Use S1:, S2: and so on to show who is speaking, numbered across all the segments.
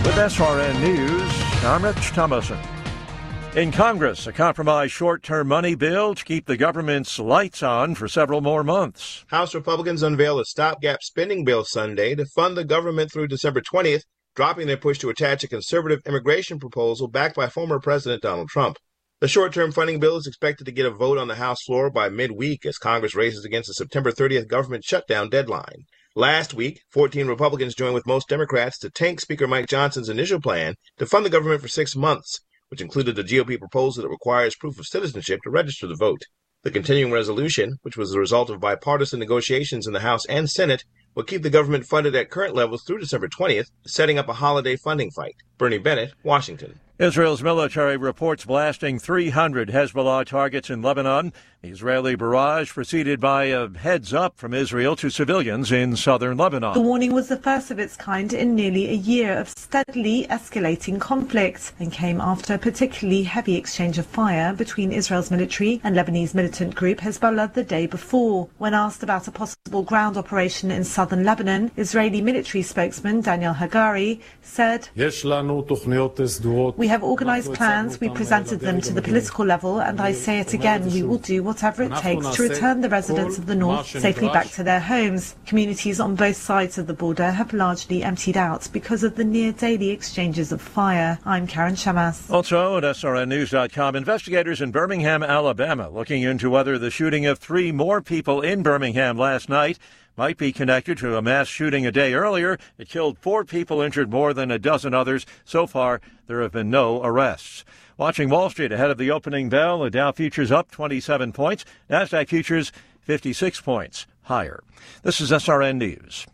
S1: With SRN News, I'm Rich Thomason. In Congress, a compromise short-term money bill to keep the government's lights on for several more months.
S2: House Republicans unveiled a stopgap spending bill Sunday to fund the government through December 20th, dropping their push to attach a conservative immigration proposal backed by former President Donald Trump. The short-term funding bill is expected to get a vote on the House floor by midweek as Congress races against the September 30th government shutdown deadline. Last week, 14 Republicans joined with most Democrats to tank Speaker Mike Johnson's initial plan to fund the government for 6 months, which included the GOP proposal that requires proof of citizenship to register the vote. The continuing resolution, which was the result of bipartisan negotiations in the House and Senate, will keep the government funded at current levels through December 20th, setting up a holiday funding fight. Bernie Bennett, Washington.
S1: Israel's military reports blasting 300 Hezbollah targets in Lebanon. The Israeli barrage preceded by a heads-up from Israel to civilians in southern Lebanon.
S3: The warning was the first of its kind in nearly a year of steadily escalating conflict and came after a particularly heavy exchange of fire between Israel's military and Lebanese militant group Hezbollah the day before. When asked about a possible ground operation in southern Lebanon, Israeli military spokesman Daniel Hagari said, "We have organized plans, we presented them to the political level, and I say it again, we will do whatever it takes to return the residents of the north safely back to their homes." Communities on both sides of the border have largely emptied out because of the near-daily exchanges of fire. I'm Karen Shamas.
S1: Also at SRNnews.com, investigators in Birmingham, Alabama, looking into whether the shooting of 3 more people in Birmingham last night might be connected to a mass shooting a day earlier. It killed 4 people, injured more than a dozen others. So far, there have been no arrests. Watching Wall Street ahead of the opening bell, the Dow futures up 27 points. NASDAQ futures 56 points higher. This is SRN News.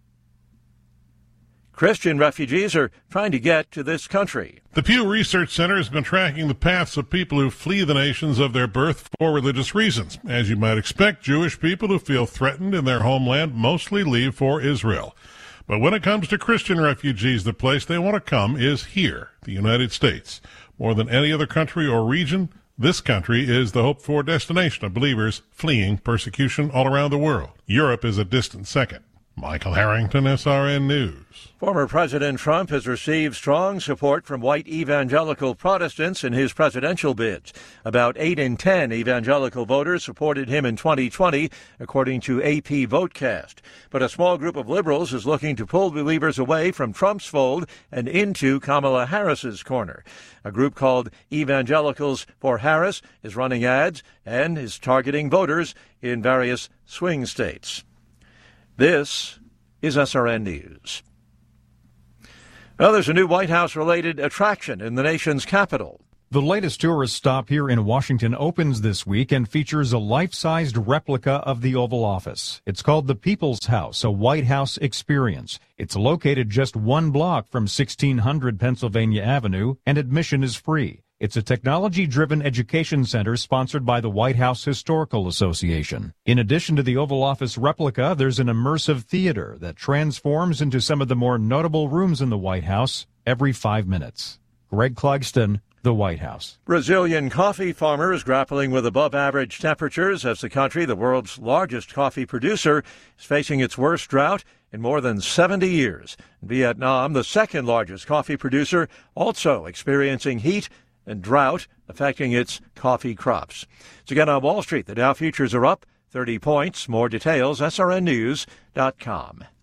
S1: Christian refugees are trying to get to this country.
S4: The Pew Research Center has been tracking the paths of people who flee the nations of their birth for religious reasons. As you might expect, Jewish people who feel threatened in their homeland mostly leave for Israel. But when it comes to Christian refugees, the place they want to come is here, the United States. More than any other country or region, this country is the hoped-for destination of believers fleeing persecution all around the world. Europe is a distant second. Michael Harrington, SRN News.
S1: Former President Trump has received strong support from white evangelical Protestants in his presidential bids. About 8 in 10 evangelical voters supported him in 2020, according to AP Votecast. But a small group of liberals is looking to pull believers away from Trump's fold and into Kamala Harris's corner. A group called Evangelicals for Harris is running ads and is targeting voters in various swing states. This is SRN News. Well, there's a new White House-related attraction in the nation's capital.
S5: The latest tourist stop here in Washington opens this week and features a life-sized replica of the Oval Office. It's called the People's House, a White House experience. It's located just 1 block from 1600 Pennsylvania Avenue, and admission is free. It's a technology-driven education center sponsored by the White House Historical Association. In addition to the Oval Office replica, there's an immersive theater that transforms into some of the more notable rooms in the White House every 5 minutes. Greg Clugston, the White House.
S1: Brazilian coffee farmers grappling with above-average temperatures as the country, the world's largest coffee producer, is facing its worst drought in more than 70 years. Vietnam, the second-largest coffee producer, also experiencing heat and drought affecting its coffee crops. So again, on Wall Street, the Dow futures are up 30 points. More details, srnnews.com.